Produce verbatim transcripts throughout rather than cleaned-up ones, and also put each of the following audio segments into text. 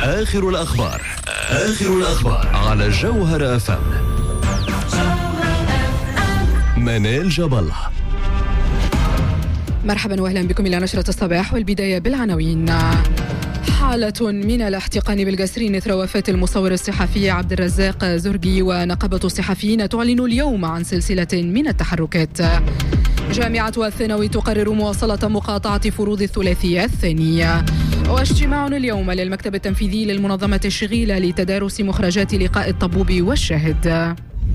آخر الأخبار آخر الأخبار على جوهر أف أم. منال جبل. مرحبا واهلا بكم الى نشرة الصباح، والبداية بالعناوين. حالة من الاحتقان بالقسرين اثر وفاة المصور الصحفي عبد الرزاق زرقي، ونقابة الصحفيين تعلن اليوم عن سلسلة من التحركات. جامعة الثانوي تقرر مواصلة مقاطعة فروض الثلاثية الثانية. واجتماع اليوم للمكتب التنفيذي للمنظمة الشغيلة لتدارس مخرجات لقاء الطبوب والشاهد.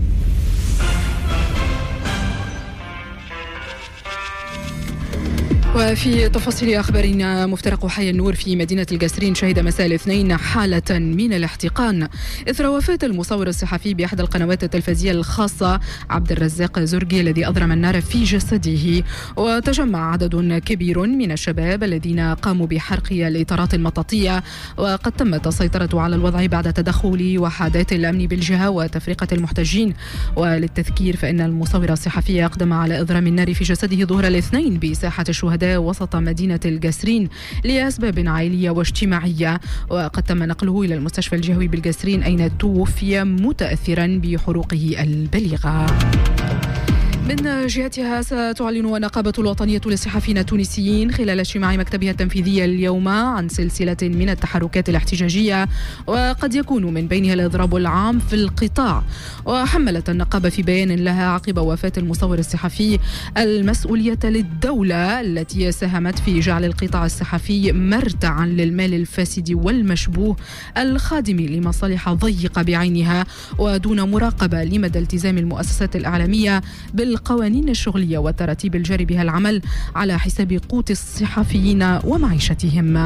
وفي تفاصيل أخبارنا، مفترق حي النور في مدينة القسرين شهد مساء الاثنين حالة من الاحتقان إثر وفاة المصور الصحفي بأحد القنوات التلفزية الخاصة عبد الرزاق زرقي الذي أضرم النار في جسده. وتجمع عدد كبير من الشباب الذين قاموا بحرق الإطارات المطاطية، وقد تمت السيطرة على الوضع بعد تدخل وحدات الأمن بالجهة وتفرقة المحتجين. وللتذكير فإن المصور الصحفي أقدم على إضرام النار في جسده ظهر الاثنين بساحة الشهداء وسط مدينة القسرين لأسباب عائلية واجتماعية، وقد تم نقله إلى المستشفى الجهوي بالقسرين أين توفي متأثرا بحروقه البليغة. من جهتها ستعلن النقابة الوطنية للصحفيين التونسيين خلال اجتماع مكتبها التنفيذي اليوم عن سلسلة من التحركات الاحتجاجية، وقد يكون من بينها الإضراب العام في القطاع. وحملت النقابة في بيان لها عقب وفاة المصور الصحفي المسؤولية للدولة التي ساهمت في جعل القطاع الصحفي مرتعا للمال الفاسد والمشبوه الخادم لمصالح ضيقة بعينها، ودون مراقبة لمدى التزام المؤسسات الإعلامية بال القوانين الشغلية والتراتيب الجاري بها العمل على حساب قوت الصحفيين ومعيشتهم.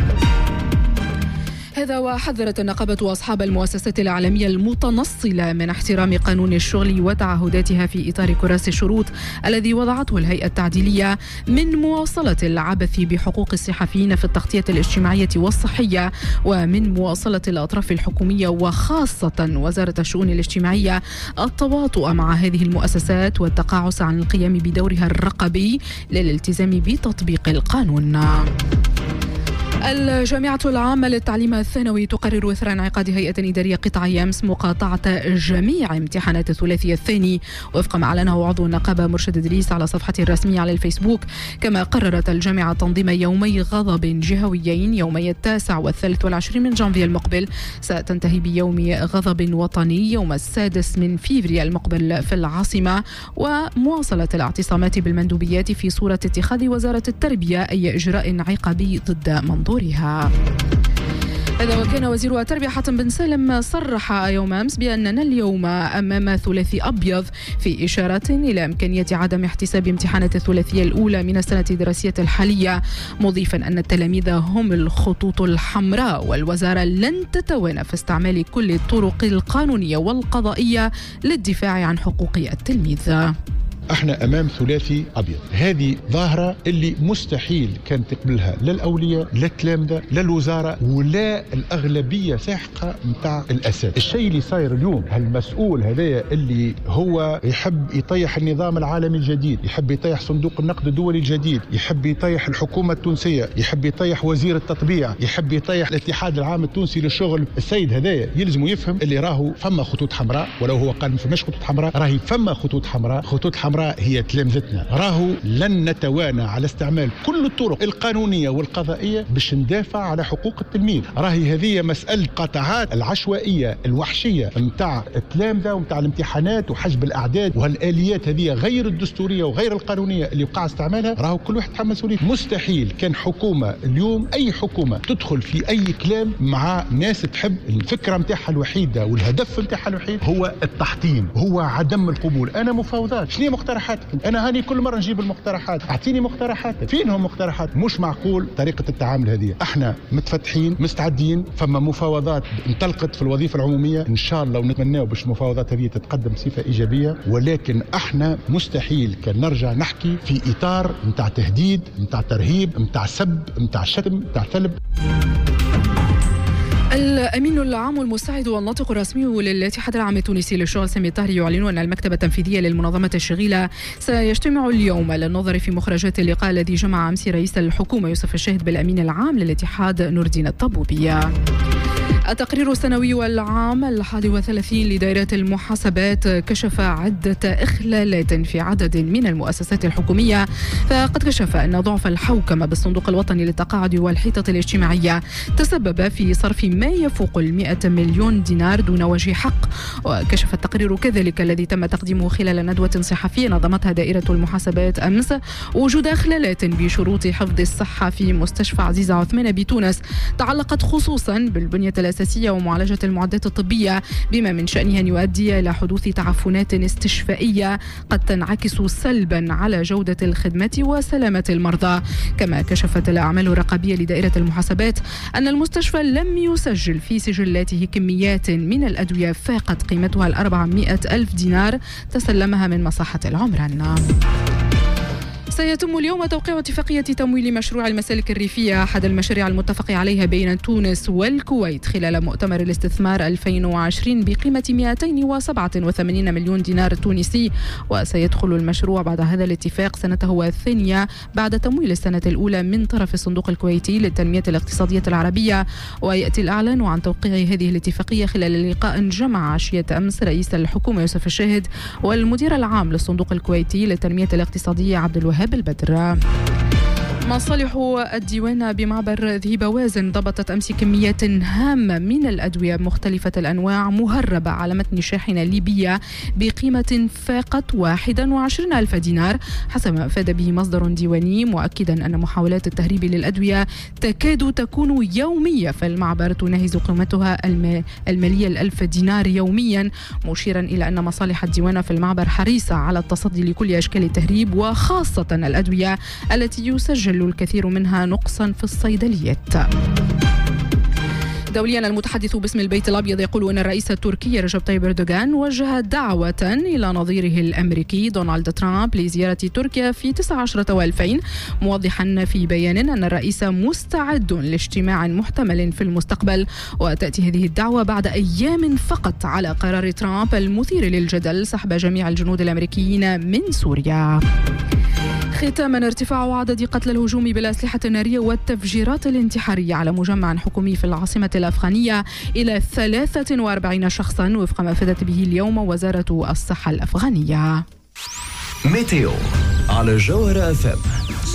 هذا وحذرت النقابة أصحاب المؤسسات الإعلامية المتنصلة من احترام قانون الشغل وتعهداتها في إطار كراس الشروط الذي وضعته الهيئة التعديلية من مواصلة العبث بحقوق الصحفيين في التغطية الاجتماعية والصحية، ومن مواصلة الأطراف الحكومية وخاصة وزارة الشؤون الاجتماعية التواطؤ مع هذه المؤسسات والتقاعس عن القيام بدورها الرقابي للالتزام بتطبيق القانون. الجامعة العامة للتعليم الثانوي تقرر إثر انعقاد هيئة إدارية قطاعية أمس مقاطعة جميع امتحانات الثلاثي الثاني وفق ما أعلنه عضو النقابة مرشد إدريس على صفحته الرسمية على الفيسبوك. كما قررت الجامعة تنظيم يومي غضب جهويين يومي التاسع والثالث والعشرين من جانفي المقبل، ستنتهي بيوم غضب وطني يوم السادس من فيفري المقبل في العاصمة، ومواصلة الاعتصامات بالمندوبيات في صورة اتخاذ وزارة التربية أي إجراء عقابي ضد منظور ها. هذا وكان وزير التربية حاتم بن سالم صرح يوم أمس بأننا اليوم أمام ثلاثي أبيض، في إشارة إلى إمكانية عدم احتساب امتحانات الثلاثية الأولى من السنة الدراسية الحالية، مضيفا أن التلاميذ هم الخطوط الحمراء، والوزارة لن تتوانى في استعمال كل الطرق القانونية والقضائية للدفاع عن حقوق التلميذ. احنا امام ثلاثي ابيض، هذه ظاهره اللي مستحيل كان تقبلها لا الاولياء لا التلامذه لا الوزاره ولا الاغلبيه ساحقه نتاع الاساتذه. الشيء اللي صاير اليوم، هالمسؤول هذايا اللي هو يحب يطيح النظام العالمي الجديد، يحب يطيح صندوق النقد الدولي الجديد، يحب يطيح الحكومه التونسيه، يحب يطيح وزير التطبيع، يحب يطيح الاتحاد العام التونسي للشغل. السيد هذايا يلزم يفهم اللي راهو فما خطوط حمراء، ولو هو قال ما فماش خطوط حمراء، راهي فما خطوط حمراء. خطوط حمراء هي تلامذتنا، راهو لن نتوانى على استعمال كل الطرق القانونية والقضائية باش ندافع على حقوق التلميذ. راهي هذه مسألة قطعات العشوائية الوحشية متاع التلامذة ومتاع الامتحانات وحجب الأعداد وهالآليات هذه غير الدستورية وغير القانونية اللي وقع استعمالها، راهو كل واحد تحمل مسؤوليته. مستحيل كان حكومة اليوم، أي حكومة تدخل في أي كلام مع ناس تحب الفكرة متاعها الوحيدة والهدف متاعها الوحيد هو التحطيم، هو عدم القبول. أنا مفاوضات، شنو مقترحاتك؟ انا هاني كل مره نجيب المقترحات، اعطيني مقترحاتك، فينهم مقترحات؟ مش معقول طريقه التعامل هذه. احنا متفتحين مستعدين، فما مفاوضات انطلقت في الوظيفه العموميه ان شاء الله، ونتمناو باش المفاوضات هذه تتقدم بصفه ايجابيه، ولكن احنا مستحيل كان نرجع نحكي في اطار نتاع تهديد، نتاع ترهيب، نتاع سب، نتاع شتم، نتاع ثلب. الأمين العام المساعد والناطق الرسمي للاتحاد العام التونسي للشغل سامي الطاهري يعلن أن المكتب التنفيذي للمنظمة الشغيلة سيجتمع اليوم للنظر في مخرجات اللقاء الذي جمع أمس رئيس الحكومة يوسف الشاهد بالأمين العام للاتحاد نور الدين الطبوبي. التقرير السنوي والعام الحادي والثلاثين لدائرة المحاسبات كشف عدة إخلالات في عدد من المؤسسات الحكومية. فقد كشف أن ضعف الحوكمة بالصندوق الوطني للتقاعد والحيطة الاجتماعية تسبب في صرف ما يفوق المئة مليون دينار دون وجه حق. وكشف التقرير كذلك الذي تم تقديمه خلال ندوة صحفية نظمتها دائرة المحاسبات أمس وجود إخلالات بشروط حفظ الصحة في مستشفى عزيزة عثمان بتونس تعلقت خصوصا بالبنية الأساسية ومعالجة المعدات الطبية، بما من شأنها أن يؤدي إلى حدوث تعفنات استشفائية قد تنعكس سلبا على جودة الخدمة وسلامة المرضى. كما كشفت الأعمال الرقابية لدائرة المحاسبات أن المستشفى لم يسجل في سجلاته كميات من الأدوية فاقت قيمتها الأربعمائة ألف دينار تسلمها من مصحة العمران. سيتم اليوم توقيع اتفاقية تمويل مشروع المسالك الريفية، أحد المشاريع المتفق عليها بين تونس والكويت خلال مؤتمر الاستثمار ألفين وعشرين بقيمة مئتين وسبعة وثمانين مليون دينار تونسي. وسيدخل المشروع بعد هذا الاتفاق سنته الثانية بعد تمويل السنة الأولى من طرف الصندوق الكويتي للتنمية الاقتصادية العربية. ويأتي الإعلان عن توقيع هذه الاتفاقية خلال لقاء جمع عشية أمس رئيس الحكومة يوسف الشاهد والمدير العام للصندوق الكويتي للتنمية الاقتصادية عبد الوهاب البدر. مصالح الديوان بمعبر ذي بوازن ضبطت أمس كميات هامة من الأدوية مختلفة الأنواع مهربة على متن شاحنة ليبية بقيمة فاقت واحد وعشرين ألف دينار حسب ما أفاد به مصدر ديواني، مؤكدا أن محاولات التهريب للأدوية تكاد تكون يومية، فالمعبر تناهز قيمتها المالية الألف دينار يوميا، مشيرا إلى أن مصالح الديوان في المعبر حريصة على التصدي لكل أشكال التهريب وخاصة الأدوية التي يسجل الكثير منها نقصا في الصيدليات. دوليا، المتحدث باسم البيت الأبيض يقول أن الرئيس التركي رجب طيب أردوغان وجه دعوة إلى نظيره الأمريكي دونالد ترامب لزيارة تركيا في تسعة عشر وألفين، موضحا في بيان أن الرئيس مستعد لاجتماع محتمل في المستقبل. وتأتي هذه الدعوة بعد أيام فقط على قرار ترامب المثير للجدل سحب جميع الجنود الأمريكيين من سوريا. ختاما، ارتفاع عدد قتلى الهجوم بالأسلحة النارية والتفجيرات الانتحارية على مجمع حكومي في العاصمة الأفغانية إلى ثلاثة وأربعين شخصا وفق ما أفادت به اليوم وزارة الصحة الأفغانية. ميتيو على جوهر أف أم.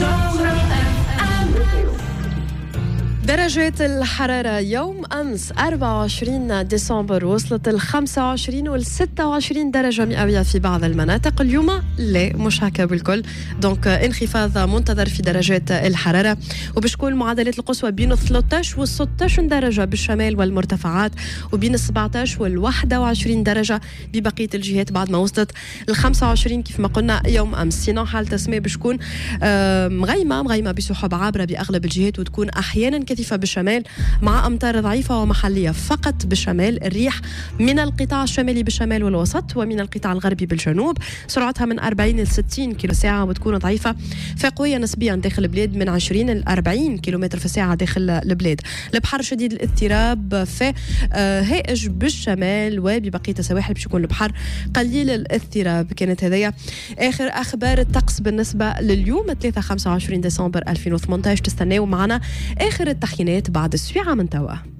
درجات الحرارة يوم أمس أربعة وعشرين ديسمبر وصلت ال خمسة وعشرين وال ستة وعشرين درجة مئوية في بعض المناطق. اليوم لا، مش هكا بالكل، دونك انخفاض منتظر في درجات الحرارة، وبشكون المعدلات القصوى بين ثلاثة عشر وال ستة عشر درجة بالشمال والمرتفعات، وبين سبعة عشر وال واحد وعشرين درجة ببقية الجهات بعد ما وصلت ال خمسة وعشرين كيف ما قلنا يوم أمس. سينو حالة السماء بشكون مغيمة مغيمة بسحب عابرة بأغلب الجهات، وتكون أحيانا كثيفة بالشمال مع أمطار ضعيفة ومحلية فقط بالشمال. الريح من القطاع الشمالي بالشمال والوسط ومن القطاع الغربي بالجنوب سرعتها من أربعين إلى ستين كيلو ساعة، وتكون ضعيفة فقوية نسبيا داخل البلاد من عشرين إلى أربعين كيلومتر في الساعة داخل البلاد. البحر شديد الاضطراب في هائج بالشمال، وببقية السواحل باش يكون البحر قليل الاضطراب. كانت هذه آخر أخبار الطقس بالنسبة لليوم ثلاثة خمسة وعشرين ديسمبر ألفين وثمانية عشر. تستناو معنا آخر التحيينات بعد السويعة من توا.